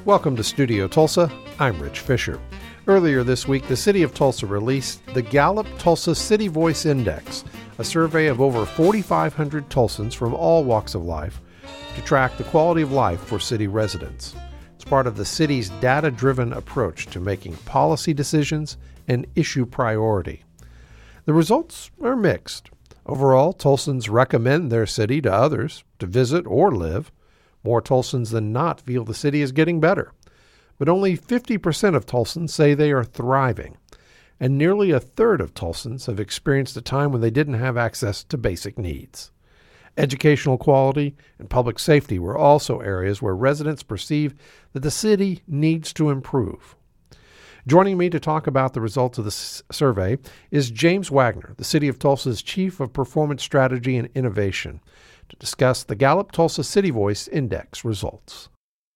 Welcome to Studio Tulsa. I'm Rich Fisher. Earlier this week, the City of Tulsa released the Gallup Tulsa City Voice Index, a survey of over 4,500 Tulsans from all walks of life to track the quality of life for city residents. It's part of the city's data-driven approach to making policy decisions and issue priority. The results are mixed. Overall, Tulsans recommend their city to others to visit or live. More Tulsans than not feel the city is getting better. But only 50% of Tulsans say they are thriving. And nearly a third of Tulsans have experienced a time when they didn't have access to basic needs. Educational quality and public safety were also areas where residents perceive that the city needs to improve. Joining me to talk about the results of the survey is James Wagner, the City of Tulsa's Chief of Performance Strategy and Innovation, to discuss the Gallup Tulsa City Voice Index results.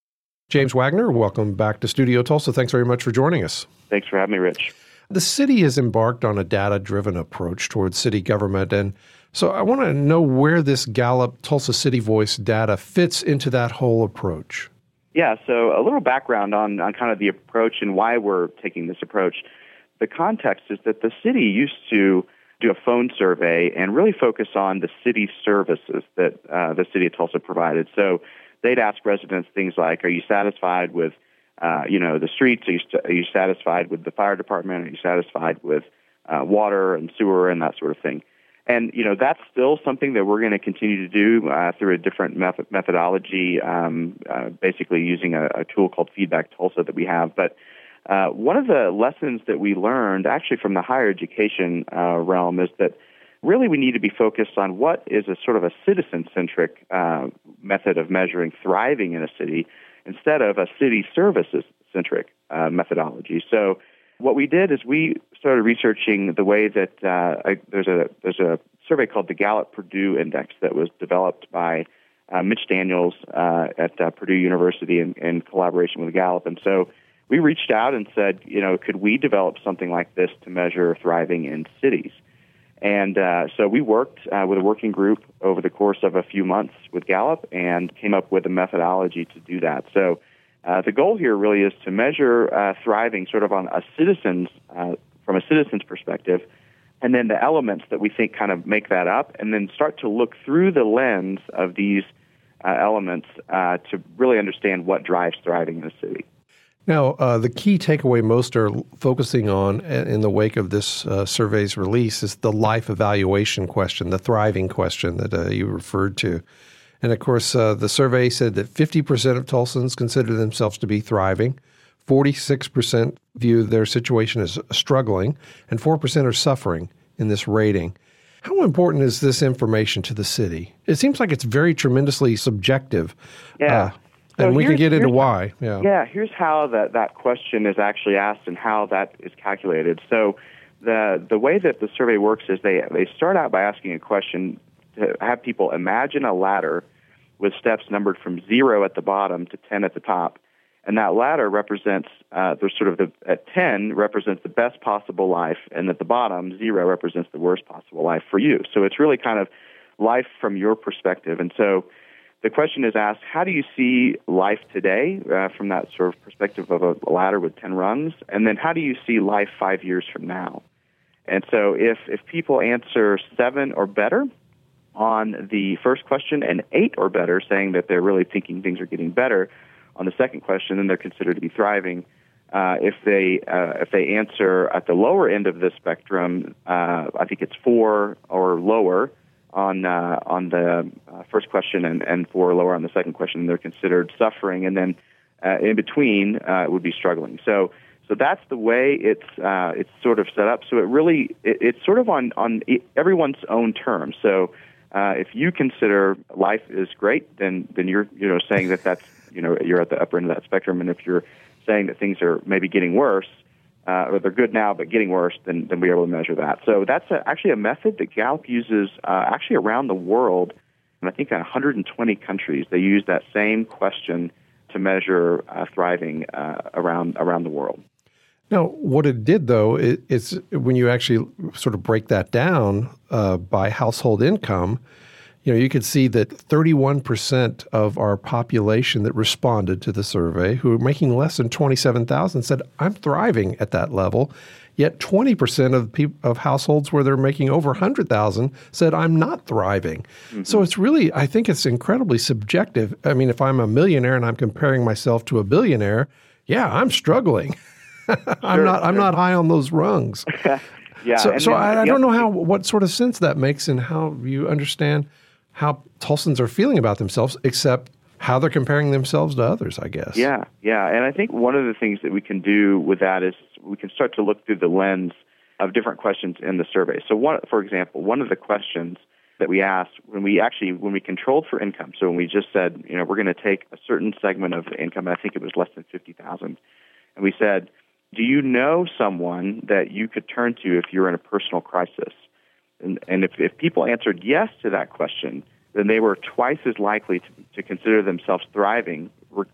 James Wagner, welcome back to Studio Tulsa. Thanks very much for joining us. Thanks for having me, Rich. The city has embarked on a data-driven approach towards city government, and so I want to know where this Gallup Tulsa City Voice data fits into that whole approach. Yeah, so a little background on kind of the approach and why we're taking this approach. The context is that the city used to do a phone survey and really focus on the city services that the city of Tulsa provided. So they'd ask residents things like, are you satisfied with, the streets? Are you satisfied with the fire department? Are you satisfied with water and sewer and that sort of thing? And, that's still something that we're going to continue to do through a different methodology, basically using a tool called Feedback Tulsa that we have. But one of the lessons that we learned actually from the higher education realm is that really we need to be focused on what is a sort of a citizen-centric method of measuring thriving in a city instead of a city services-centric methodology. So what we did is we started researching the way that there's a survey called the Gallup Purdue Index that was developed by Mitch Daniels at Purdue University in collaboration with Gallup. And so we reached out and said, could we develop something like this to measure thriving in cities? And so we worked with a working group over the course of a few months with Gallup and came up with a methodology to do that. So the goal here really is to measure thriving sort of on from a citizen's perspective, and then the elements that we think kind of make that up, and then start to look through the lens of these elements to really understand what drives thriving in a city. Now, the key takeaway most are focusing on in the wake of this survey's release is the life evaluation question, the thriving question that you referred to. And of course, the survey said that 50% of Tulsans consider themselves to be thriving, 46% view their situation as struggling, and 4% are suffering in this rating. How important is this information to the city? It seems like it's very tremendously subjective. Yeah. And we can get into why. Yeah, here's how that question is actually asked and how that is calculated. So the way that the survey works is they start out by asking a question to have people imagine a ladder with steps numbered from 0 at the bottom to 10 at the top. And that ladder represents, at 10 represents the best possible life, and at the bottom, 0 represents the worst possible life for you. So it's really kind of life from your perspective. And so the question is asked, how do you see life today from that sort of perspective of a ladder with 10 rungs? And then how do you see life 5 years from now? And so if people answer 7 or better on the first question and 8 or better, saying that they're really thinking things are getting better on the second question, then they're considered to be thriving. If they answer at the lower end of the spectrum, I think it's 4 or lower on the first question and 4 or lower on the second question, they're considered suffering, and then in between would be struggling. So that's the way it's sort of set up. So it's sort of on everyone's own terms. So if you consider life is great, then you're saying that's you're at the upper end of that spectrum, and if you're saying that things are maybe getting worse, or they're good now but getting worse, then we're able to measure that. So that's actually a method that Gallup uses actually around the world, and I think in 120 countries they use that same question to measure thriving around the world. Now, what it did, though, it's when you actually sort of break that down by household income, You could see that 31% of our population that responded to the survey who were making less than $27,000 said, I'm thriving at that level. Yet 20% of households where they're making over $100,000 said, I'm not thriving. Mm-hmm. So it's really, I think it's incredibly subjective. I mean, if I'm a millionaire and I'm comparing myself to a billionaire, yeah, I'm struggling. I'm not high on those rungs. Yeah. So I don't know what sort of sense that makes and how you understand how Tulsans are feeling about themselves, except how they're comparing themselves to others, I guess. Yeah. And I think one of the things that we can do with that is we can start to look through the lens of different questions in the survey. So, for example, one of the questions that we asked when we controlled for income, so when we just said, we're going to take a certain segment of the income, I think it was less than $50,000, and we said, do you know someone that you could turn to if you're in a personal crisis? And if people answered yes to that question, then they were twice as likely to consider themselves thriving,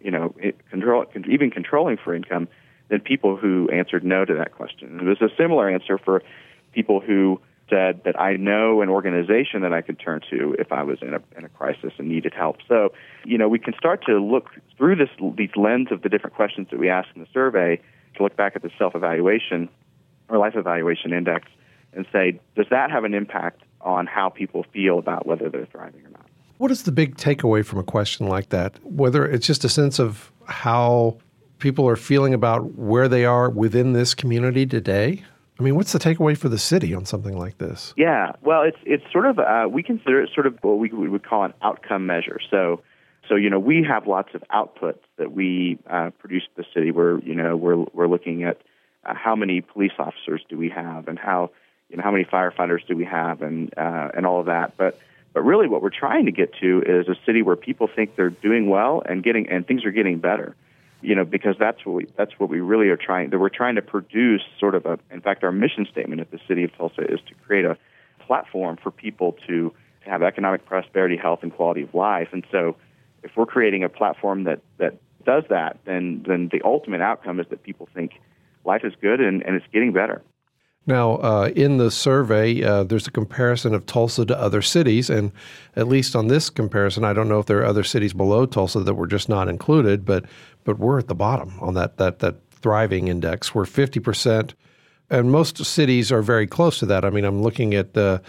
even controlling for income, than people who answered no to that question. And it was a similar answer for people who said that I know an organization that I could turn to if I was in a crisis and needed help. So, we can start to look through these lens of the different questions that we asked in the survey to look back at the self-evaluation or life evaluation index and say, does that have an impact on how people feel about whether they're thriving or not? What is the big takeaway from a question like that? Whether it's just a sense of how people are feeling about where they are within this community today? I mean, what's the takeaway for the city on something like this? Yeah, well, it's sort of, we consider it sort of what we would call an outcome measure. So we have lots of outputs that we produce at the city. We're looking at how many police officers do we have, and how many firefighters do we have, and all of that. But really, what we're trying to get to is a city where people think they're doing well and things are getting better. Because that's what we really are trying. That we're trying to produce sort of in fact, our mission statement at the City of Tulsa is to create a platform for people to have economic prosperity, health, and quality of life. And so, if we're creating a platform that does that, then the ultimate outcome is that people think life is good and it's getting better. Now, in the survey, there's a comparison of Tulsa to other cities, and at least on this comparison, I don't know if there are other cities below Tulsa that were just not included, but we're at the bottom on that thriving index. We're 50%, and most cities are very close to that. I mean, I'm looking at the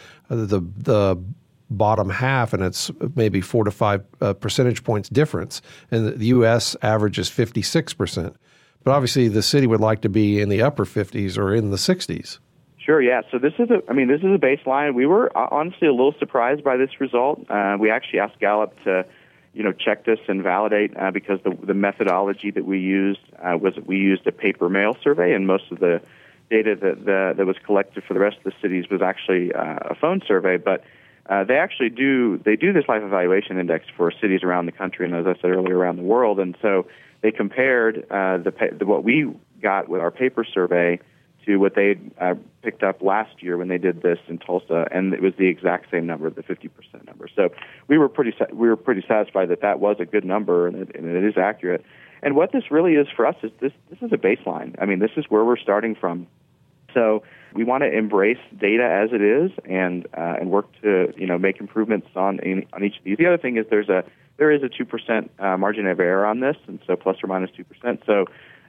bottom half, and it's maybe 4 to 5 percentage points difference, and the U.S. average is 56%. But obviously, the city would like to be in the upper 50s or in the 60s. Sure, yeah. So this is a baseline. We were honestly a little surprised by this result. We actually asked Gallup to, check this and validate because the methodology that we used was we used a paper mail survey, and most of the data that was collected for the rest of the cities was actually a phone survey. But they do this life evaluation index for cities around the country, and as I said earlier, around the world. And so they compared what we got with our paper survey to what they picked up last year when they did this in Tulsa, and it was the exact same number, the 50% number. So we were pretty satisfied that was a good number and it is accurate. And what this really is for us is this is a baseline. I mean, this is where we're starting from. So we want to embrace data as it is and work to make improvements on each of these. The other thing is there is a 2% margin of error on this, and so plus or minus 2%. So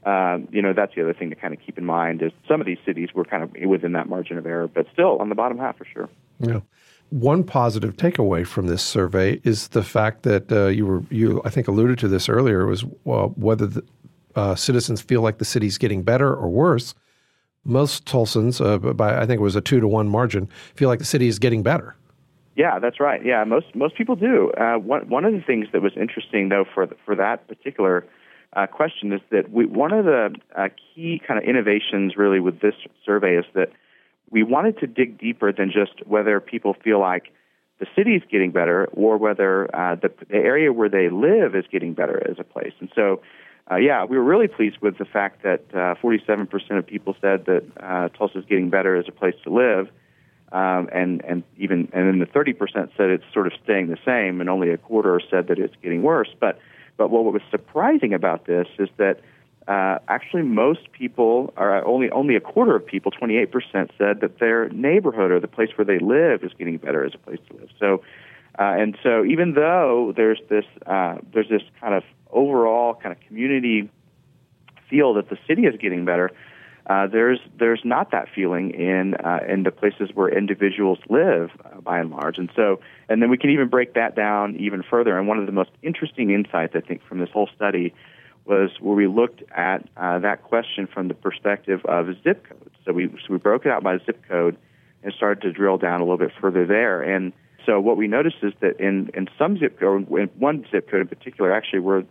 that's the other thing to kind of keep in mind is some of these cities were kind of within that margin of error, but still on the bottom half for sure. Yeah. One positive takeaway from this survey is the fact that you I think alluded to this earlier was whether the, citizens feel like the city's getting better or worse. Most Tulsans, by I think it was a 2-to-1 margin, feel like the city is getting better. Yeah, that's right. Yeah, most people do. One of the things that was interesting, though, for that particular question is that one of the key kind of innovations really with this survey is that we wanted to dig deeper than just whether people feel like the city is getting better or whether the area where they live is getting better as a place. And so, we were really pleased with the fact that 47% of people said that Tulsa is getting better as a place to live. And then the 30% said it's sort of staying the same, and only a quarter said that it's getting worse. But what was surprising about this is that actually most people, or only a quarter of people, 28%, said that their neighborhood or the place where they live is getting better as a place to live. So And so even though there's this kind of overall kind of community feel that the city is getting better, there's not that feeling in the places where individuals live, by and large. And then we can even break that down even further. And one of the most interesting insights, I think, from this whole study was where we looked at that question from the perspective of zip codes. So we broke it out by zip code and started to drill down a little bit further there. And so what we noticed is that in some zip code, in one zip code in particular, actually where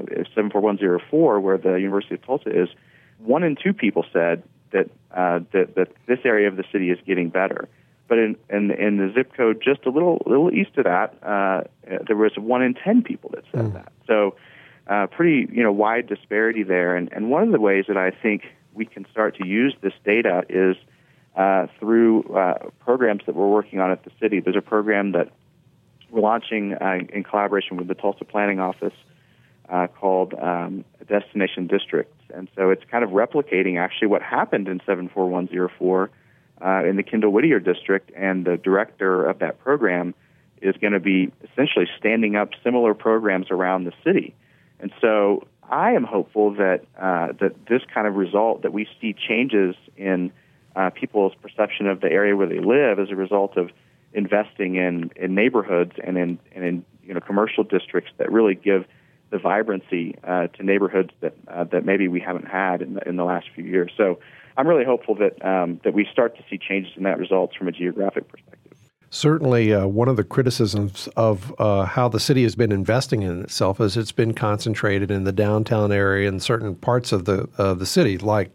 74104, where the University of Tulsa is, 1 in 2 people said that this area of the city is getting better. But in the zip code just a little east of that, there was 1 in 10 people that said that. So pretty wide disparity there. And one of the ways that I think we can start to use this data is through programs that we're working on at the city. There's a program that we're launching in collaboration with the Tulsa Planning Office called Destination Districts. And so it's kind of replicating actually what happened in 74104 in the Kendall Whittier District, and the director of that program is going to be essentially standing up similar programs around the city. And so I am hopeful that this kind of result, that we see changes in people's perception of the area where they live as a result of investing in neighborhoods and in commercial districts that really give the vibrancy to neighborhoods that maybe we haven't had in the last few years. So I'm really hopeful that we start to see changes in that results from a geographic perspective. Certainly, one of the criticisms of how the city has been investing in itself is it's been concentrated in the downtown area and certain parts of the city, like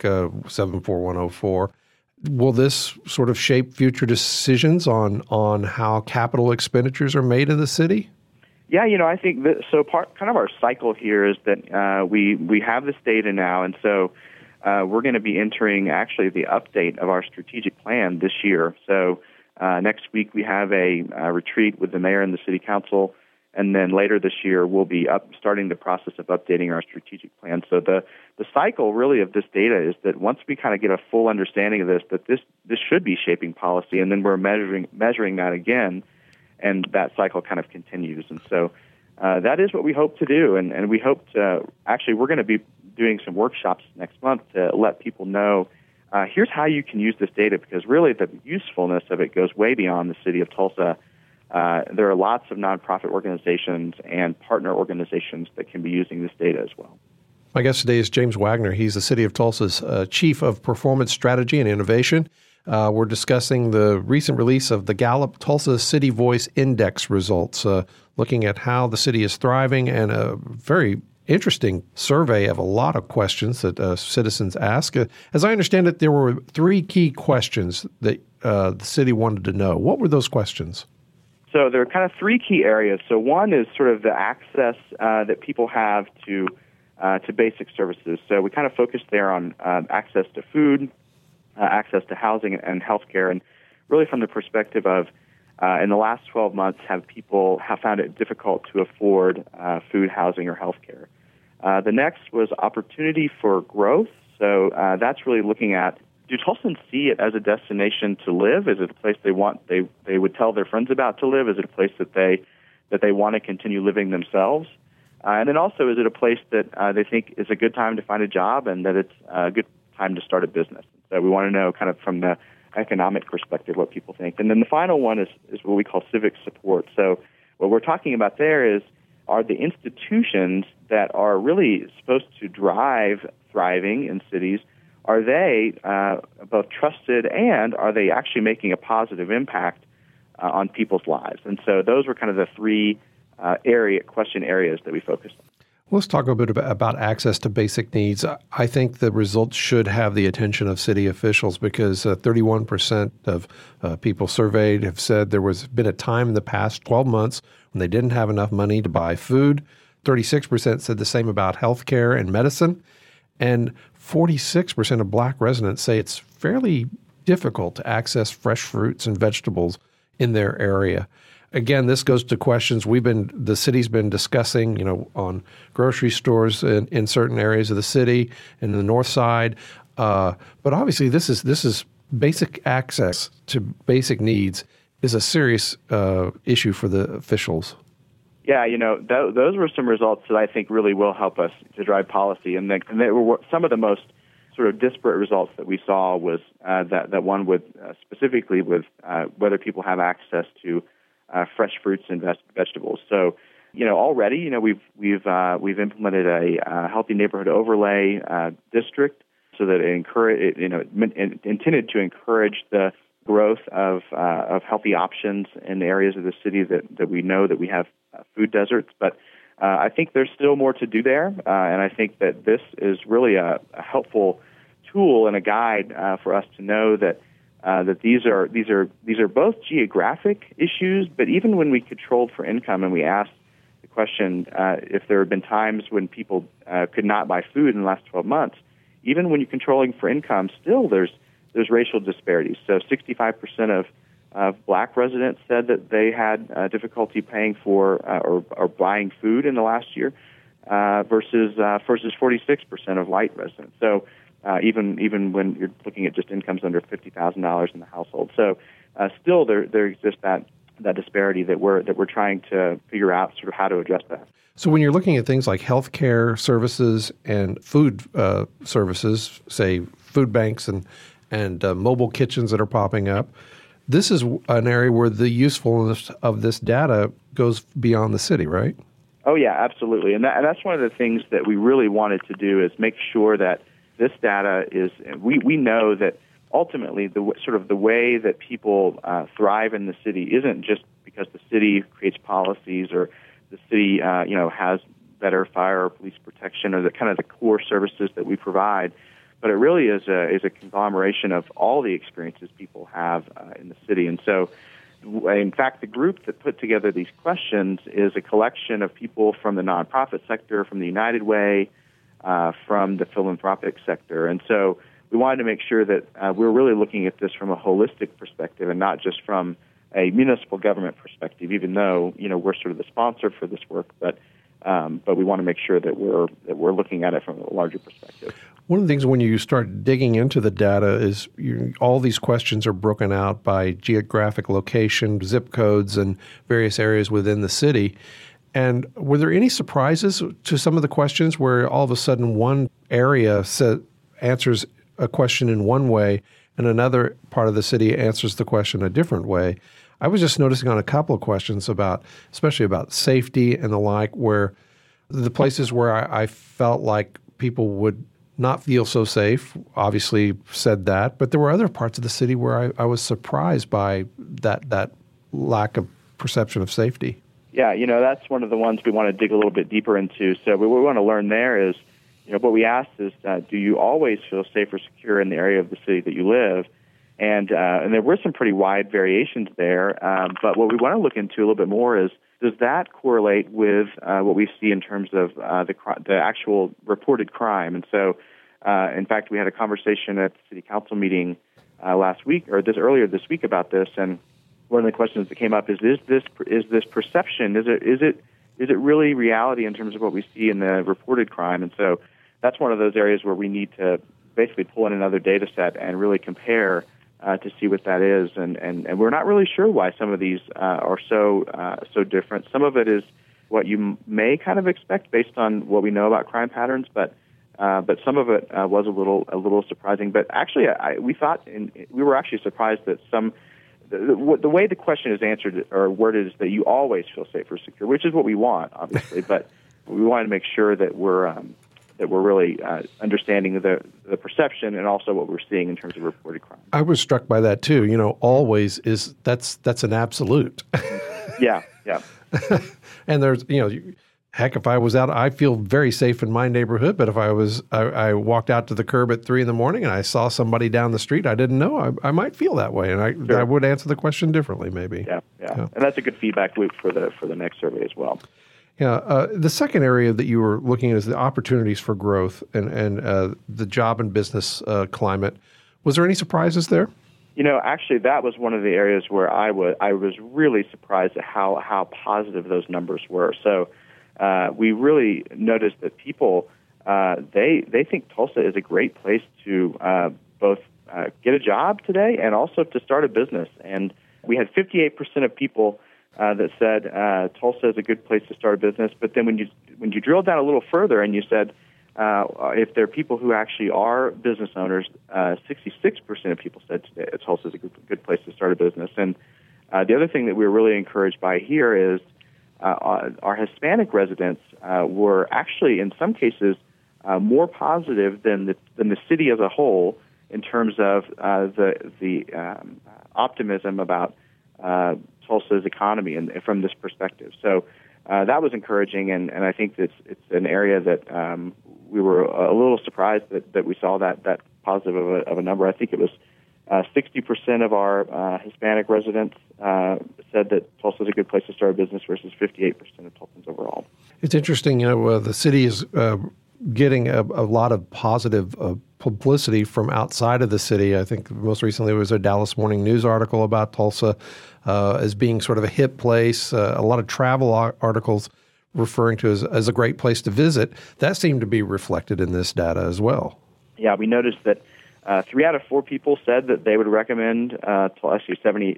74104. Will this sort of shape future decisions on how capital expenditures are made in the city? Yeah, I think that kind of our cycle here is that we have this data now, and so we're going to be entering actually the update of our strategic plan this year. So next week we have a retreat with the mayor and the city council, and then later this year we'll be starting the process of updating our strategic plan. So the cycle really of this data is that once we kind of get a full understanding of this, that this should be shaping policy, and then we're measuring that again. And that cycle kind of continues. And so that is what we hope to do. And we hope to we're going to be doing some workshops next month to let people know here's how you can use this data, because really the usefulness of it goes way beyond the city of Tulsa. There are lots of nonprofit organizations and partner organizations that can be using this data as well. My guest today is James Wagner. He's the City of Tulsa's Chief of Performance Strategy and Innovation. We're discussing the recent release of the Gallup Tulsa City Voice Index results, looking at how the city is thriving, and a very interesting survey of a lot of questions that citizens ask. As I understand it, there were 3 key questions that the city wanted to know. What were those questions? So there are kind of 3 key areas. So one is sort of the access that people have to basic services. So we kind of focused there on access to food, access to housing and healthcare, and really from the perspective of in the last 12 months, have people found it difficult to afford food, housing, or healthcare. The next was opportunity for growth. So that's really looking at, do Tulsans see it as a destination to live? Is it a place they would tell their friends about to live? Is it a place that they want to continue living themselves? And then also, is it a place that they think is a good time to find a job and that it's a good time to start a business? So we want to know kind of from the economic perspective what people think. And then the final one is what we call civic support. So what we're talking about there are the institutions that are really supposed to drive thriving in cities, are they both trusted, and are they actually making a positive impact on people's lives? And so those were kind of the 3 question areas that we focused on. Let's talk a bit about access to basic needs. I think the results should have the attention of city officials, because 31% of people surveyed have said there was been a time in the past 12 months when they didn't have enough money to buy food. 36% said the same about health care and medicine. And 46% of Black residents say it's fairly difficult to access fresh fruits and vegetables in their area. Again, this goes to questions the city's been discussing, on grocery stores in certain areas of the city and the north side. But obviously, this is basic access to basic needs is a serious issue for the officials. Yeah, those were some results that I think really will help us to drive policy. And they were some of the most sort of disparate results that we saw was that one with specifically with whether people have access to fresh fruits and vegetables. So, already, we've implemented a healthy neighborhood overlay district so that it intended to encourage the growth of healthy options in areas of the city that we know that we have food deserts. But I think there's still more to do there, and I think that this is really a helpful tool and a guide for us to know that these are both geographic issues. But even when we controlled for income and we asked the question if there have been times when people could not buy food in the last 12 months, even when you're controlling for income, still there's racial disparities. So 65% of black residents said that they had difficulty paying for or buying food in the last year, versus 46% of white residents. So even when you're looking at just incomes under $50,000 in the household, so still there exists that disparity that we're trying to figure out sort of how to address that. So when you're looking at things like healthcare services and food services, say food banks and mobile kitchens that are popping up, this is an area where the usefulness of this data goes beyond the city, right? Oh, yeah, absolutely. And that's one of the things that we really wanted to do is make sure that this data is – we know that ultimately the way that people thrive in the city isn't just because the city creates policies or the city has better fire or police protection or the kind of the core services that we provide, but it really is a conglomeration of all the experiences people have in the city. And so, in fact, the group that put together these questions is a collection of people from the nonprofit sector, from the United Way, from the philanthropic sector. And so we wanted to make sure that we're really looking at this from a holistic perspective and not just from a municipal government perspective, even though, we're sort of the sponsor for this work, but we want to make sure that we're looking at it from a larger perspective. One of the things when you start digging into the data is all these questions are broken out by geographic location, zip codes, and various areas within the city. And were there any surprises to some of the questions where all of a sudden one area answers a question in one way and another part of the city answers the question a different way? I was just noticing on a couple of questions especially about safety and the like, where the places where I felt like people would not feel so safe, obviously said that, but there were other parts of the city where I was surprised by that lack of perception of safety. Yeah, that's one of the ones we want to dig a little bit deeper into. So what we want to learn there is, what we asked is, do you always feel safe or secure in the area of the city that you live? And there were some pretty wide variations there. But what we want to look into a little bit more is, does that correlate with what we see in terms of the actual reported crime? And so, in fact, we had a conversation at the city council meeting last week, or earlier this week, about this. And one of the questions that came up is this perception? Is it really reality in terms of what we see in the reported crime? And so, that's one of those areas where we need to basically pull in another data set and really compare to see what that is, and we're not really sure why some of these are so different. Some of it is what you may kind of expect based on what we know about crime patterns, but some of it was a little surprising. But actually, we were actually surprised that the way the question is answered or worded is that you always feel safe or secure, which is what we want, obviously. But we wanted to make sure that we're really understanding the perception and also what we're seeing in terms of reported crime. I was struck by that too. Always that's an absolute. Yeah. And there's, heck, if I was out, I feel very safe in my neighborhood. But if I walked out to the curb at 3 a.m. and I saw somebody down the street I didn't know, I might feel that way, and I would answer the question differently, maybe. Yeah. And that's a good feedback loop for the next survey as well. Yeah. The second area that you were looking at is the opportunities for growth and the job and business climate. Was there any surprises there? Actually, that was one of the areas where I was really surprised at how positive those numbers were. So we really noticed that people they think Tulsa is a great place to both get a job today and also to start a business. And We had 58% of people that said Tulsa is a good place to start a business. But then when you drill down a little further and you said if there are people who actually are business owners, 66% of people said Tulsa is a good place to start a business. And the other thing that we were really encouraged by here is our Hispanic residents were actually, in some cases, more positive than the city as a whole in terms of the optimism about Tulsa's economy and from this perspective. So that was encouraging, and I think it's an area that we were a little surprised that we saw that positive of a number. I think it was 60% of our Hispanic residents said that Tulsa is a good place to start a business versus 58% of Tulsans overall. It's interesting, the city is getting a lot of positive publicity from outside of the city. I think most recently there was a Dallas Morning News article about Tulsa as being sort of a hip place, a lot of travel articles referring to as a great place to visit. That seemed to be reflected in this data as well. Yeah, we noticed that 3 out of 4 people said that they would recommend, actually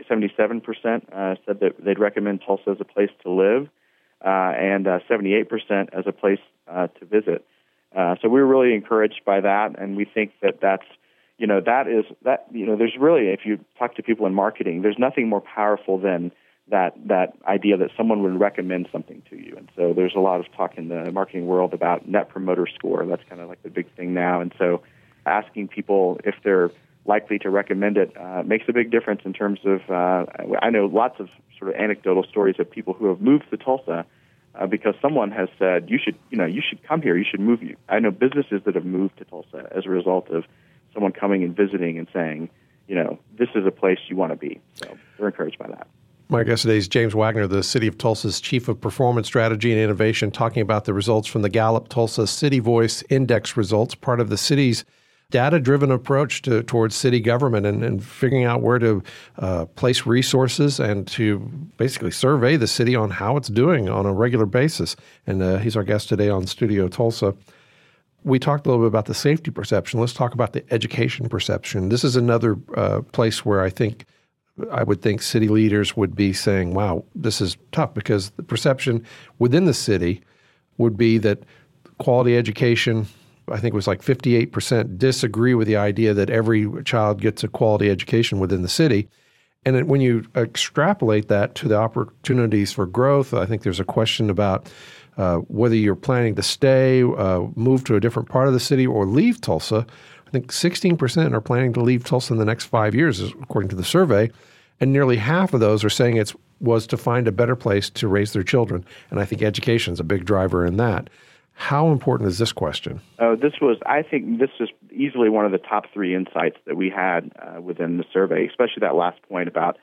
77% said that they'd recommend Tulsa as a place to live, and 78% as a place to visit. So we were really encouraged by that, and we think that's, there's really, if you talk to people in marketing, there's nothing more powerful than that idea that someone would recommend something to you. And so there's a lot of talk in the marketing world about Net Promoter Score. That's kind of like the big thing now. And so asking people if they're likely to recommend it makes a big difference in terms of, I know lots of sort of anecdotal stories of people who have moved to Tulsa because someone has said, you should come here, you should move. I know businesses that have moved to Tulsa as a result of someone coming and visiting and saying, this is a place you want to be. So we're encouraged by that. My guest today is James Wagner, the City of Tulsa's Chief of Performance Strategy and Innovation, talking about the results from the Gallup Tulsa City Voice Index results, part of the city's data-driven approach towards city government and figuring out where to place resources and to basically survey the city on how it's doing on a regular basis. And he's our guest today on Studio Tulsa. We talked a little bit about the safety perception. Let's talk about the education perception. This is another place where I would think city leaders would be saying, wow, this is tough, because the perception within the city would be that quality education, I think it was like 58% disagree with the idea that every child gets a quality education within the city. And then when you extrapolate that to the opportunities for growth, I think there's a question about whether you're planning to stay, move to a different part of the city, or leave Tulsa. I think 16% are planning to leave Tulsa in the next 5 years, according to the survey. And nearly half of those are saying it was to find a better place to raise their children. And I think education is a big driver in that. How important is this question? I think this is easily one of the top 3 insights that we had within the survey, especially that last point about,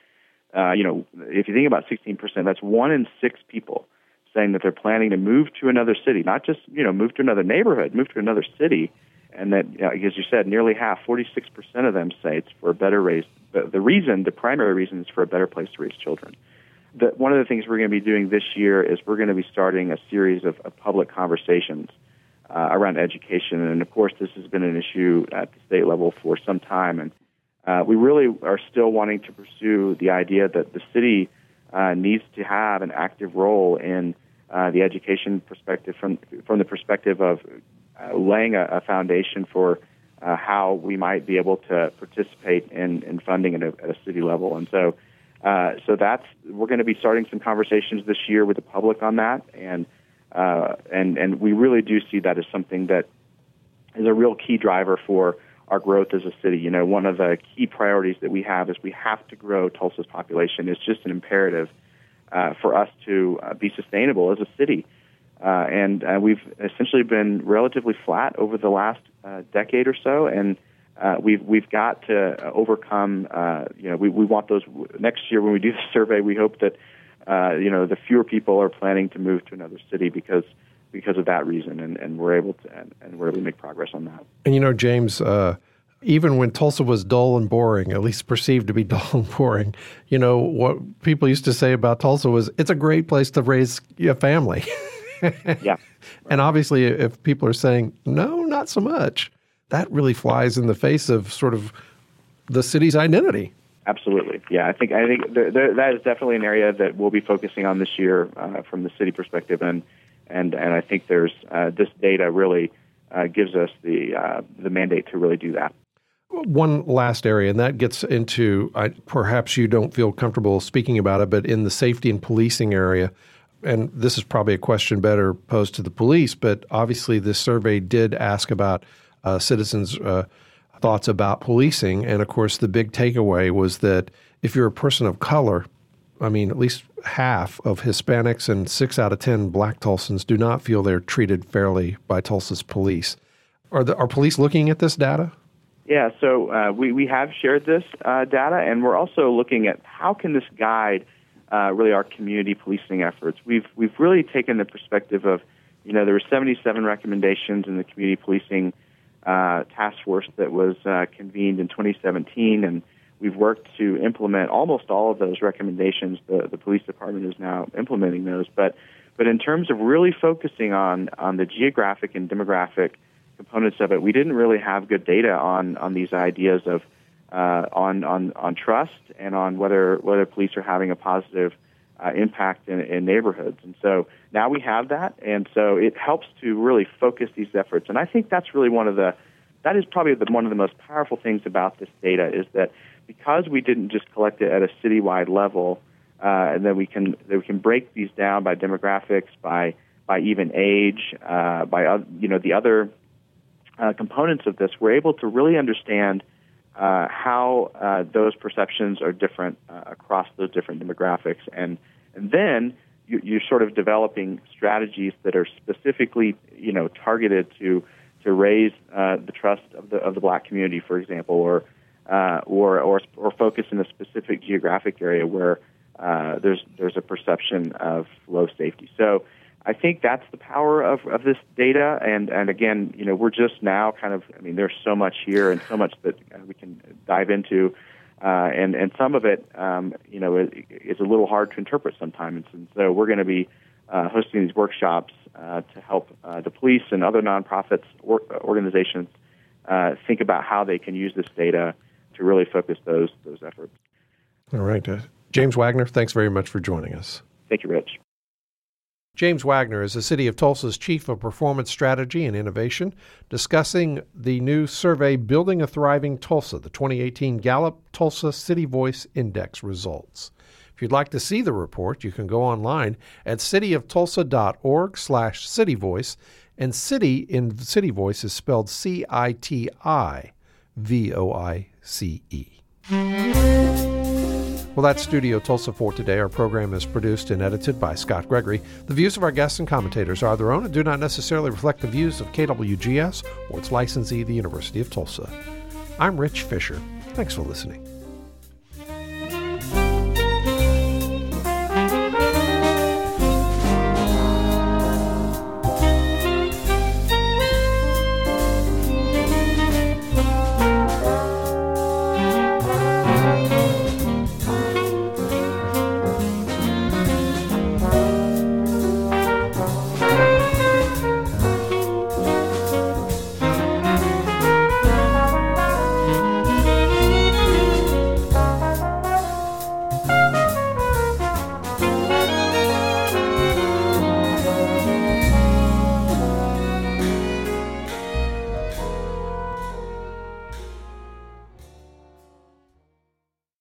if you think about 16%, that's 1 in 6 people saying that they're planning to move to another city, not just, move to another neighborhood, move to another city. And that, as you said, nearly half, 46% of them say it's for a better raise. The primary reason is for a better place to raise children. One of the things we're going to be doing this year is we're going to be starting a series of public conversations around education. And, of course, this has been an issue at the state level for some time. And we really are still wanting to pursue the idea that the city needs to have an active role in the education perspective from the perspective of laying a foundation for how we might be able to participate in funding at a city level. And so we're going to be starting some conversations this year with the public on that, and we really do see that as something that is a real key driver for our growth as a city. One of the key priorities that we have is we have to grow Tulsa's population. It's just an imperative for us to be sustainable as a city. And we've essentially been relatively flat over the last decade or so, and we've got to overcome. We want those next year when we do the survey. We hope that the fewer people are planning to move to another city because of that reason, and we're able to make progress on that. And James, even when Tulsa was dull and boring, at least perceived to be dull and boring, what people used to say about Tulsa was it's a great place to raise a family. Yeah. And obviously, if people are saying, no, not so much, that really flies in the face of sort of the city's identity. Absolutely. Yeah, I think that is definitely an area that we'll be focusing on this year from the city perspective, and I think there's this data really gives us the mandate to really do that. One last area, and that gets into, perhaps you don't feel comfortable speaking about it, but in the safety and policing area, and this is probably a question better posed to the police, but obviously this survey did ask about citizens' thoughts about policing. And of course, the big takeaway was that if you're a person of color, at least half of Hispanics and 6 out of 10 Black Tulsans do not feel they're treated fairly by Tulsa's police. Are police looking at this data? Yeah, so we have shared this data, and we're also looking at how can this guide really our community policing efforts. We've really taken the perspective of, there were 77 recommendations in the community policing task force that was convened in 2017, and we've worked to implement almost all of those recommendations. The police department is now implementing those, but in terms of really focusing on the geographic and demographic components of it, we didn't really have good data on these ideas of on trust and on whether police are having a positive impact in neighborhoods. And so now we have that, and so it helps to really focus these efforts. And I think that's really one of the most powerful things about this data is that because we didn't just collect it at a citywide level, and then we can break these down by demographics, by even age, by the other components of this, we're able to really understand how those perceptions are different across those different demographics, and then you're sort of developing strategies that are specifically targeted to raise the trust of the Black community, for example, or focus in a specific geographic area where there's a perception of low safety. So I think that's the power of this data, and again, we're just now there's so much here and so much that we can dive into, and some of it, is a little hard to interpret sometimes, and so we're going to be hosting these workshops to help the police and other nonprofits organizations think about how they can use this data to really focus those efforts. All right, James Wagner, thanks very much for joining us. Thank you, Rich. James Wagner is the City of Tulsa's Chief of Performance Strategy and Innovation, discussing the new survey, Building a Thriving Tulsa, the 2018 Gallup Tulsa City Voice Index results. If you'd like to see the report, you can go online at cityoftulsa.org/cityvoice, and city in City Voice is spelled CITIVOICE. Well, that's Studio Tulsa for today. Our program is produced and edited by Scott Gregory. The views of our guests and commentators are their own and do not necessarily reflect the views of KWGS or its licensee, the University of Tulsa. I'm Rich Fisher. Thanks for listening.